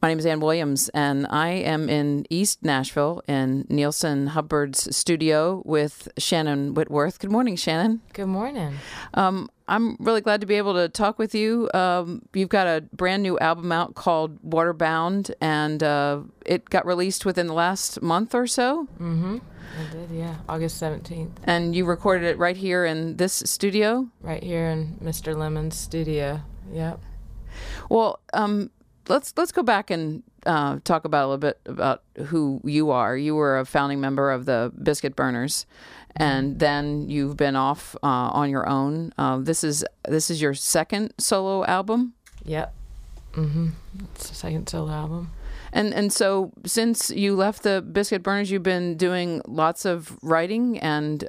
My name is Ann Williams, and I am in East Nashville in Nielsen Hubbard's studio with Shannon Whitworth. Good morning, Shannon. Good morning. I'm really glad to be able to talk with you. You've got a brand new album out called Waterbound, and it got released within the last month or so. Mm-hmm. I did, yeah. August 17th. And you recorded it right here in this studio? Right here in Mr. Lemon's studio. Yep. Well, let's go back and talk about a little bit about who you are. You were a founding member of the Biscuit Burners, and then you've been off on your own. This is your second solo album? Yep. Mm-hmm. It's the second solo album. And so since you left the Biscuit Burners, you've been doing lots of writing and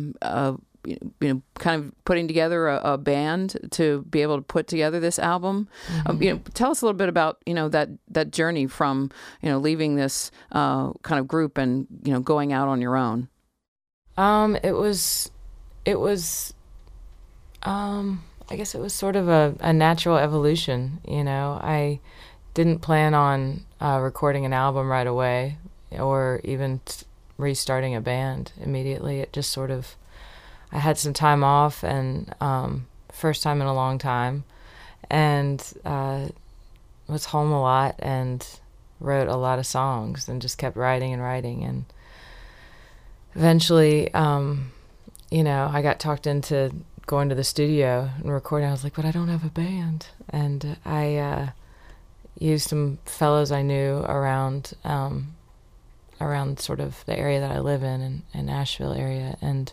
kind of putting together a band to be able to put together this album. Mm-hmm. Tell us a little bit about that journey from leaving this kind of group and going out on your own. It was I guess it was sort of a natural evolution. I didn't plan on recording an album right away or even restarting a band immediately. It just sort of, I had some time off, and first time in a long time, and was home a lot and wrote a lot of songs and just kept writing, and eventually, I got talked into going to the studio and recording. I was like, but I don't have a band. And I used some fellows I knew around sort of the area that I live in Nashville area, and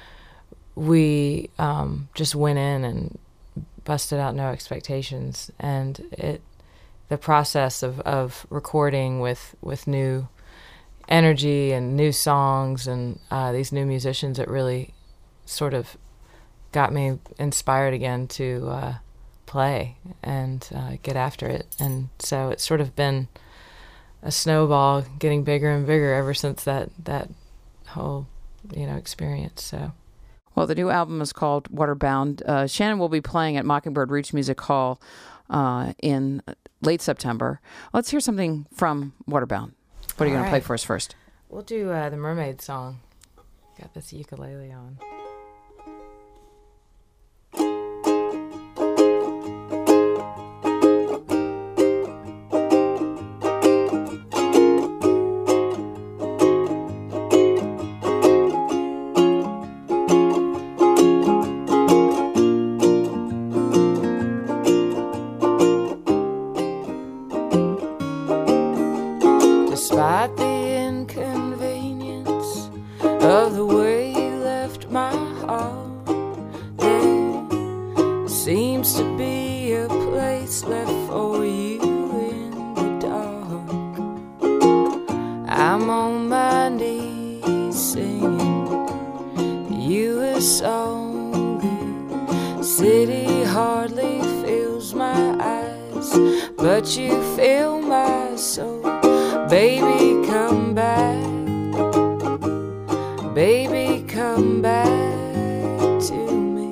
we just went in and busted out No Expectations. And the process of recording with new energy and new songs and these new musicians, it really sort of got me inspired again to play and get after it. And so it's sort of been a snowball getting bigger and bigger ever since that whole experience. So well, the new album is called Waterbound. Shannon will be playing at Mockingbird Roots Music Hall in late September. Let's hear something from Waterbound. What are you going to play for us first? We'll do the Mermaid song. Got this ukulele on. Despite the inconvenience of the way you left my heart, there seems to be a place left for you in the dark. I'm on my knees singing you a song. The city hardly fills my eyes, but you fill my soul. Baby, come back. Baby, come back to me.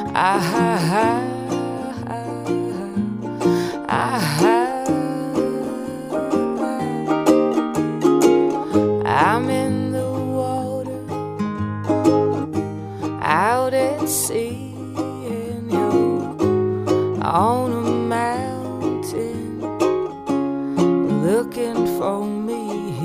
I'm in the water, out at sea, and you're on a mountain looking for me.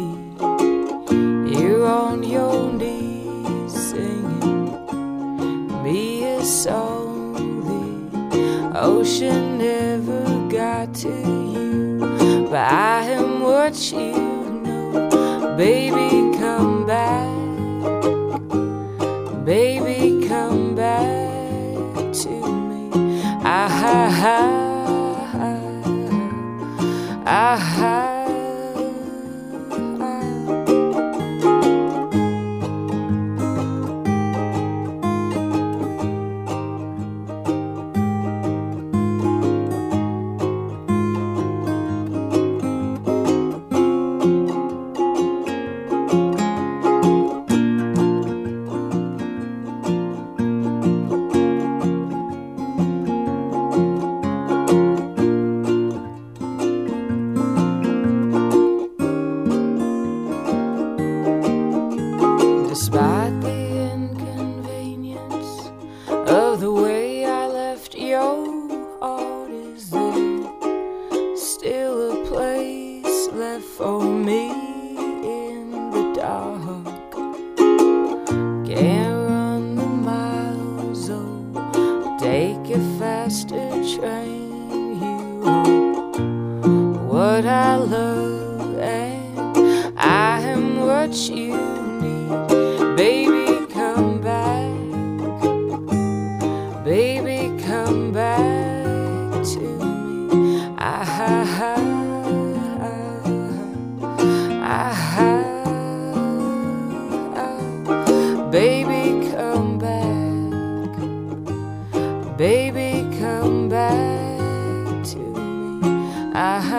You're on your knees singing me a song. The ocean never got to you, but I am what you know. Baby, come back. Baby, come back to me. drive for me in the dark. Can't run the miles, oh, take a faster train. You are what I love, and I am what you need. Baby, come back. Baby, come back to me. Baby, come back. Baby, come back to me.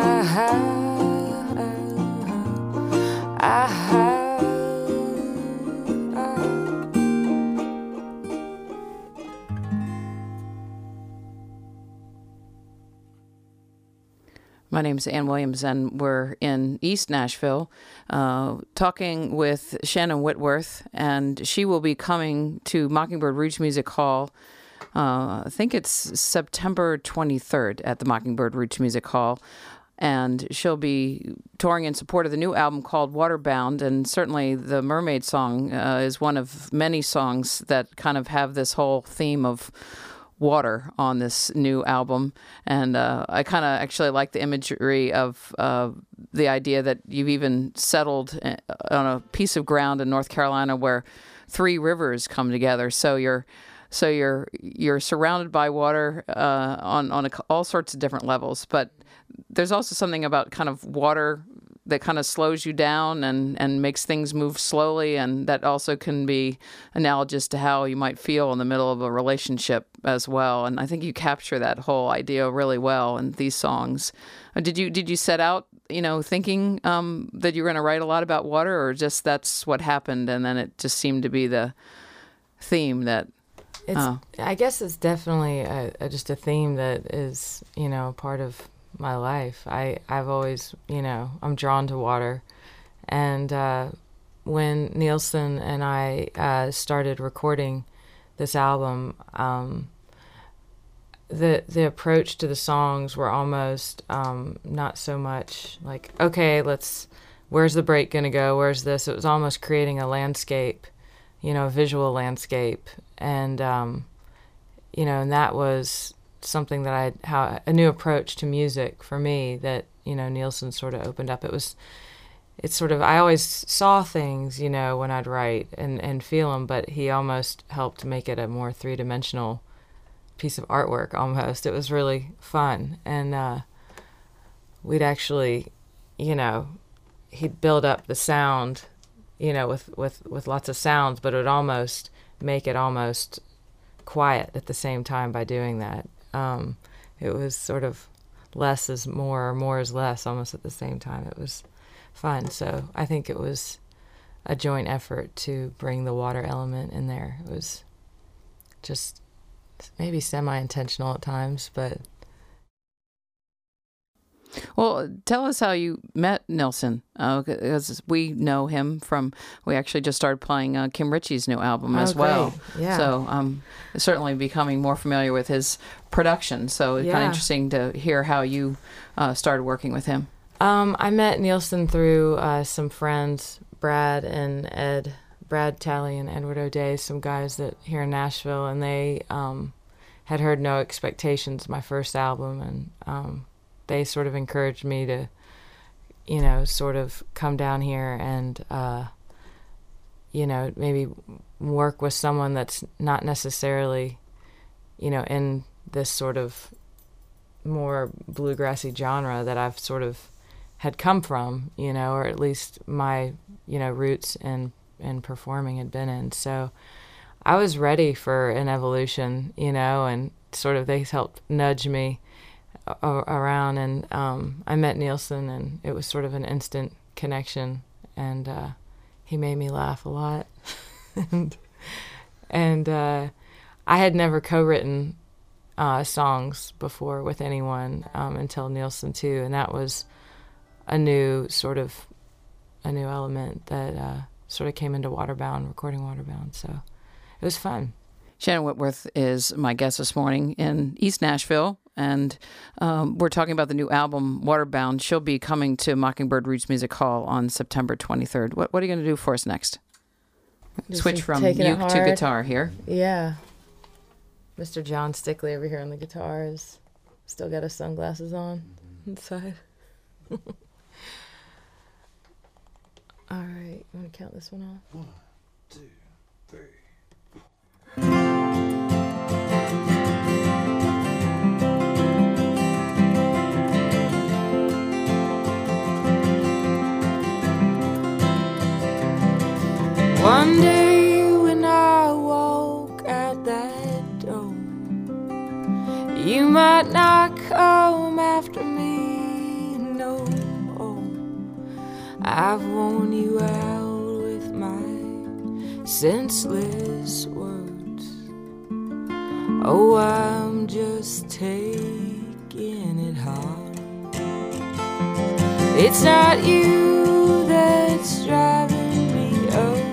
My name is Ann Williams, and we're in East Nashville talking with Shannon Whitworth, and she will be coming to Mockingbird Roots Music Hall. I think it's September 23rd at the Mockingbird Roots Music Hall, and she'll be touring in support of the new album called Waterbound, and certainly the Mermaid song is one of many songs that kind of have this whole theme of water on this new album. And I kind of actually like the imagery of the idea that you've even settled on a piece of ground in North Carolina where three rivers come together. So you're surrounded by water on all sorts of different levels. But there's also something about kind of water that kind of slows you down and makes things move slowly, and that also can be analogous to how you might feel in the middle of a relationship as well. And I think you capture that whole idea really well in these songs. Did you set out, thinking that you were going to write a lot about water, or just that's what happened, and then it just seemed to be the theme that? I guess it's definitely just a theme that is, part of my life. I've always, I'm drawn to water. And when Nielsen and I started recording this album, the approach to the songs were almost not so much like, okay, where's the break going to go? Where's this? It was almost creating a landscape, a visual landscape. And, and that was something that a new approach to music for me that, Nielsen sort of opened up. I always saw things, when I'd write and feel them, but he almost helped make it a more three-dimensional piece of artwork almost. It was really fun. And we'd actually, he'd build up the sound, with lots of sounds, but it would almost make it almost quiet at the same time by doing that. It was sort of less is more or more is less almost at the same time. It was fun. So I think it was a joint effort to bring the water element in there. It was just maybe semi-intentional at times, but... Well, tell us how you met Nielsen, because we know him from, we actually just started playing Kim Ritchie's new album as well. Yeah. So certainly becoming more familiar with his production. So it's kind of interesting to hear how you started working with him. I met Nielsen through some friends, Brad Talley and Edward O'Day, some guys that here in Nashville, and they had heard No Expectations, my first album, and they sort of encouraged me to, sort of come down here and, maybe work with someone that's not necessarily, in this sort of more bluegrassy genre that I've sort of had come from, or at least my, roots in performing had been in. So I was ready for an evolution, and sort of they helped nudge me around, and I met Nielsen, and it was sort of an instant connection, and he made me laugh a lot. and I had never co-written songs before with anyone until Nielsen too, and that was a new element that sort of came into recording Waterbound, so it was fun. Shannon Whitworth is my guest this morning in East Nashville and we're talking about the new album, Waterbound. She'll be coming to Mockingbird Roots Music Hall on September 23rd. What are you going to do for us next? Just Switch from taking it uke to hard. guitar here. Yeah. Mr. John Stickley over here on the guitars. Still got his sunglasses on inside. All right, you want to count this one off? 1, 2, 3. One day when I walk out that door, you might not come after me no more. I've worn you out with my senseless words. Oh, I'm just taking it hard. It's not you that's driving me away.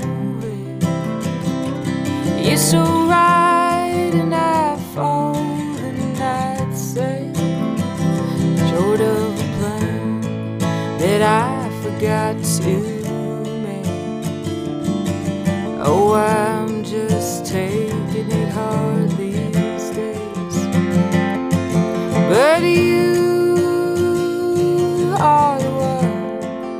You're so right, and I fall, and I'd say, short of a plan that I forgot to make. Oh, I'm just taking it hard these days. But you are the one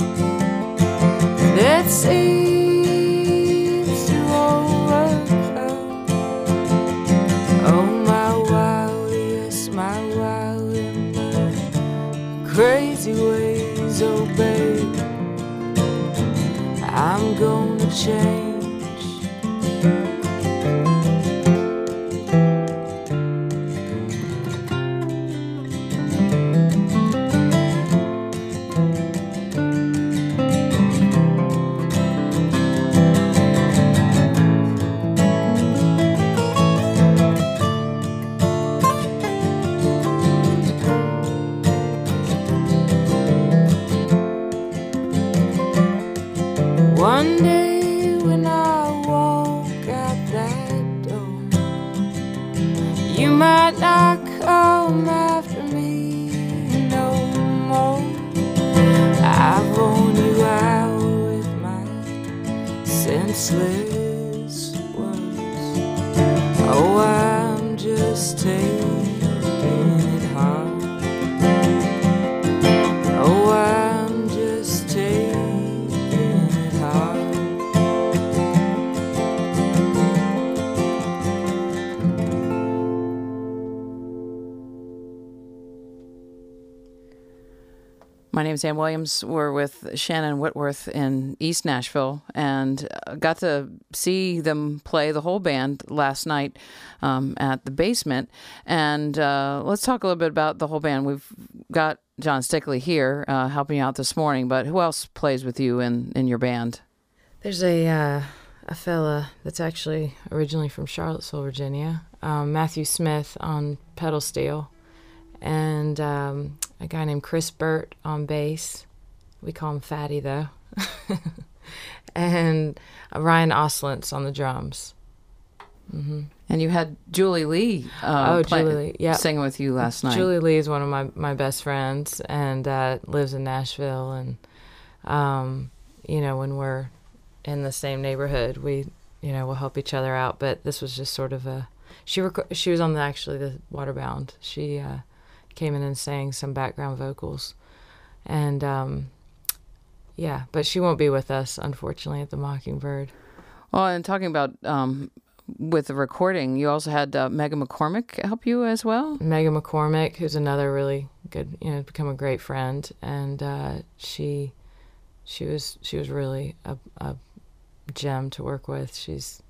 that seems to overcome. Oh, my wild, yes, my wild and my crazy ways, oh babe, I'm gonna change. One day when I walk out that door, you might not come after me no more. I've worn you out with my senseless words. Oh, I'm just taking it hard. Oh, I'm just taking it hard. My name is Ann Williams. We're with Shannon Whitworth in East Nashville, and got to see them play the whole band last night at the Basement. And let's talk a little bit about the whole band. We've got John Stickley here helping you out this morning, but who else plays with you in your band? There's a fella that's actually originally from Charlottesville, Virginia, Matthew Smith on pedal steel, and a guy named Chris Burt on bass. We call him Fatty, though. And Ryan Oslintz on the drums. Mm-hmm. And you had Julie Lee Julie Lee, yeah, singing with you last night. Julie Lee is one of my best friends, and lives in Nashville. And, when we're in the same neighborhood, we, we'll help each other out. But this was just sort of she was on the Waterbound. She came in and sang some background vocals, and but she won't be with us, unfortunately, at the Mockingbird. Well, and talking about with the recording, you also had Megan McCormick help you as well. Megan McCormick, who's another really good, become a great friend, and she was really a gem to work with. She's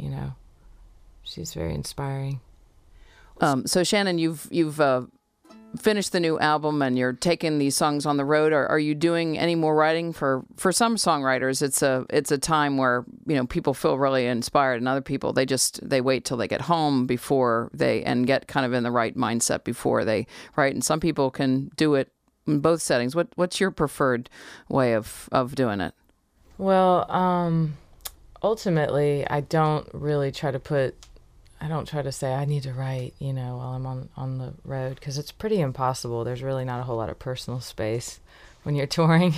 very inspiring. So Shannon, you've finished the new album and you're taking these songs on the road. Are you doing any more writing? For some songwriters, it's a time where people feel really inspired, and other people they wait till they get home before and get kind of in the right mindset before they write. And some people can do it in both settings. What's your preferred way of doing it? Well, ultimately, I don't really try to put I don't try to say I need to write, while I'm on the road, because it's pretty impossible. There's really not a whole lot of personal space when you're touring.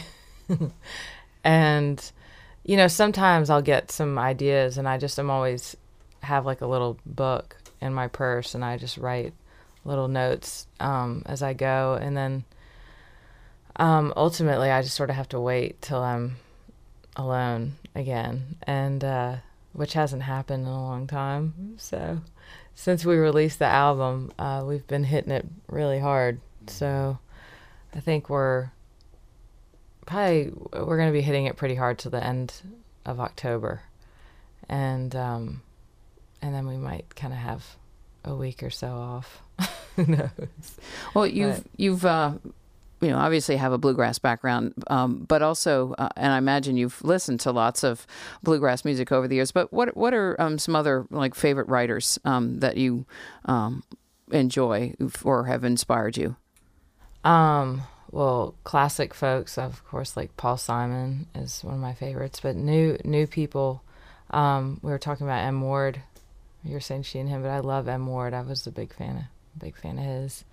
And, sometimes I'll get some ideas, and I'm always have like a little book in my purse, and I just write little notes as I go. And then ultimately I just sort of have to wait till I'm alone again, and which hasn't happened in a long time. So since we released the album, we've been hitting it really hard. So I think we're going to be hitting it pretty hard till the end of October, and then we might kind of have a week or so off. Who knows? Well, you've obviously have a bluegrass background, but also, and I imagine you've listened to lots of bluegrass music over the years. But what are some other like favorite writers that you enjoy or have inspired you? Well, classic folks, of course, like Paul Simon is one of my favorites. But new people, we were talking about M. Ward. You're saying she and him, but I love M. Ward. I was a big fan of his.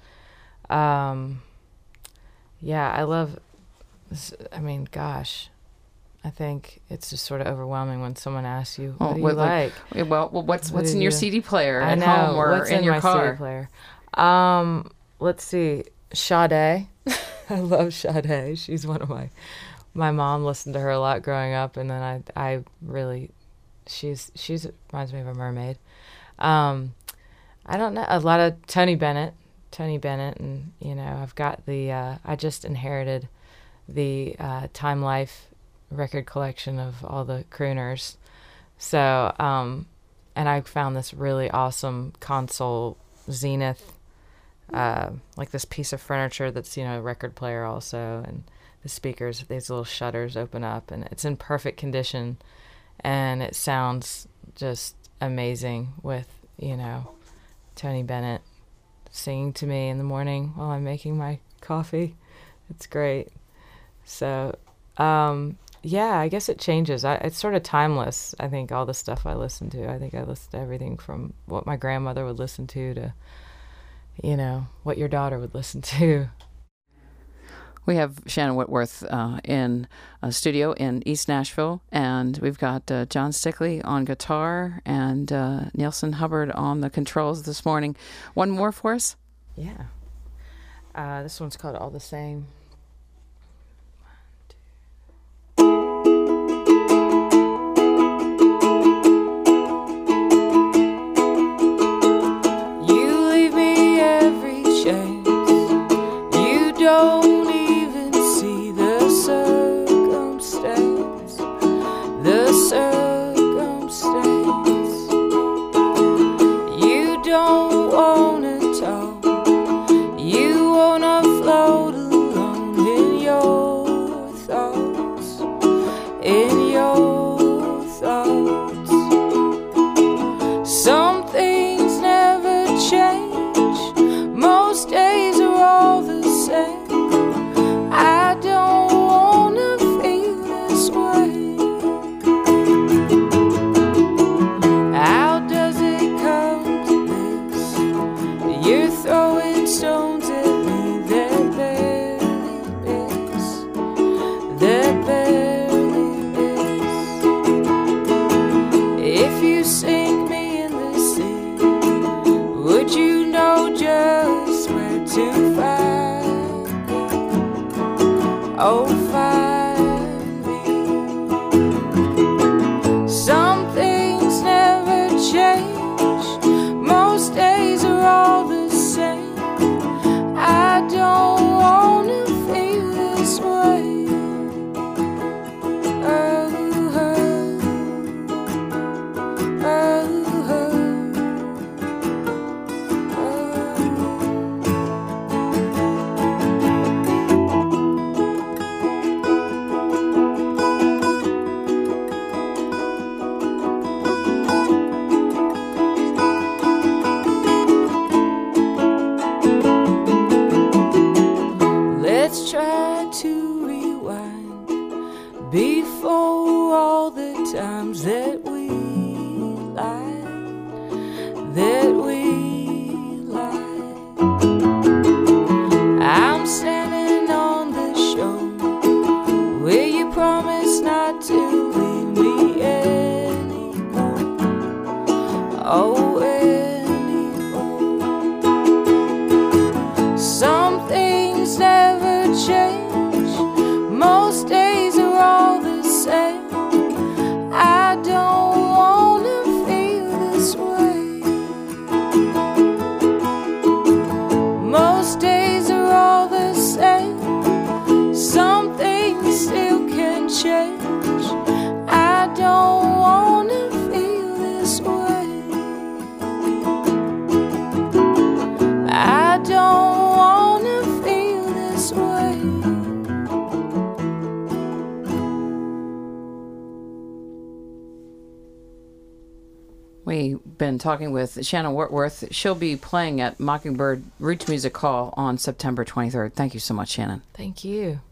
Yeah, I love, I mean, gosh, I think it's just sort of overwhelming when someone asks you, what do you like? Well, what's in your CD player at home or what's in your my car? CD player? Let's see, Sade. I love Sade. She's one of my mom listened to her a lot growing up, and then I really, she's reminds me of a mermaid. I don't know, a lot of Tony Bennett, and I've got I just inherited the Time Life record collection of all the crooners. So and I found this really awesome console Zenith, like this piece of furniture that's a record player also, and the speakers, these little shutters open up, and it's in perfect condition, and it sounds just amazing with Tony Bennett singing to me in the morning while I'm making my coffee. It's great. So, yeah, I guess it changes. It's sort of timeless, I think, all the stuff I listen to. I think I listen to everything from what my grandmother would listen to what your daughter would listen to. We have Shannon Whitworth in a studio in East Nashville, and we've got John Stickley on guitar and Nielsen Hubbard on the controls this morning. One more for us? Yeah. This one's called All the Same. You leave me every chance. You don't you don't wanna talk, you wanna float alone in your thoughts, Some things never change, most days are all the same. I don't wanna feel this way. How does it come to this? You're throwing stones at me that barely miss, If you sink me in the sea, would you know just where to find me? Oh, find me. Some things never change, most days are all the same. I don't wanna feel this way. Let's try to rewind before all the times that we lied. that we lie. I'm standing on the shore where you promised not to leave me anymore. Oh, anymore. Some things never change. Most days are all the same. I don't wanna feel this way. Most days are all the same. Some things still can change. I don't wanna feel this way. I don't wanna feel this way. We've been talking with Shannon Wentworth. She'll be playing at Mockingbird Roots Music Hall on September 23rd. Thank you so much, Shannon. Thank you.